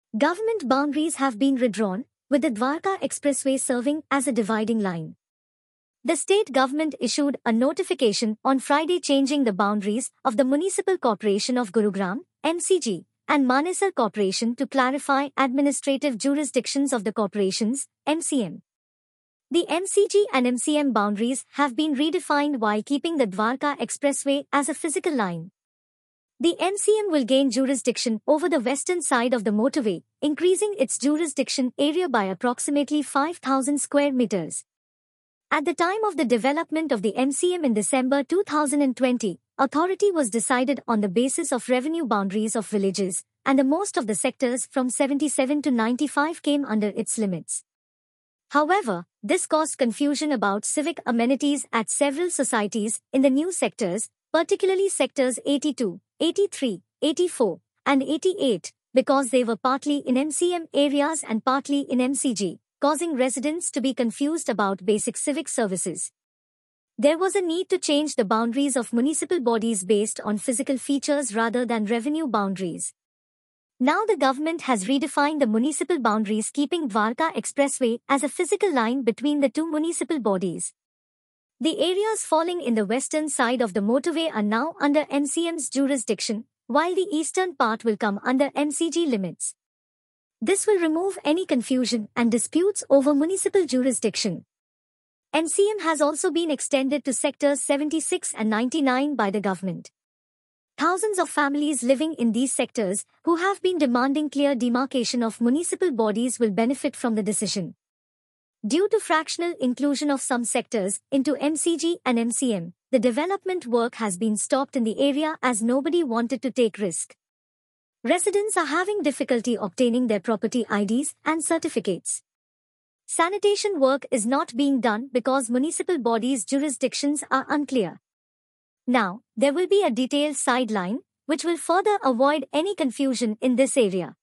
Government boundaries have been redrawn, with the Dwarka Expressway serving as a dividing line. The state government issued a notification on Friday changing the boundaries of the Municipal Corporation of Gurugram, MCG, and Manesar Corporation to clarify administrative jurisdictions of the corporations, MCM. The MCG and MCM boundaries have been redefined while keeping the Dwarka Expressway as a physical line. The MCM will gain jurisdiction over the western side of the motorway, increasing its jurisdiction area by approximately 5,000 square meters. At the time of the development of the MCM in December 2020, authority was decided on the basis of revenue boundaries of villages, and the most of the sectors from 77 to 95 came under its limits. However, this caused confusion about civic amenities at several societies in the new sectors, particularly sectors 82, 83, 84, and 88, because they were partly in MCM areas and partly in MCG, causing residents to be confused about basic civic services. There was a need to change the boundaries of municipal bodies based on physical features rather than revenue boundaries. Now the government has redefined the municipal boundaries, keeping Dwarka Expressway as a physical line between the two municipal bodies. The areas falling in the western side of the motorway are now under MCM's jurisdiction, while the eastern part will come under MCG limits. This will remove any confusion and disputes over municipal jurisdiction. MCM has also been extended to sectors 76 and 99 by the government. Thousands of families living in these sectors, who have been demanding clear demarcation of municipal bodies, will benefit from the decision. Due to fractional inclusion of some sectors into MCG and MCM, the development work has been stopped in the area as nobody wanted to take risk. Residents are having difficulty obtaining their property IDs and certificates. Sanitation work is not being done because municipal bodies' jurisdictions are unclear. Now, there will be a detailed sideline, which will further avoid any confusion in this area.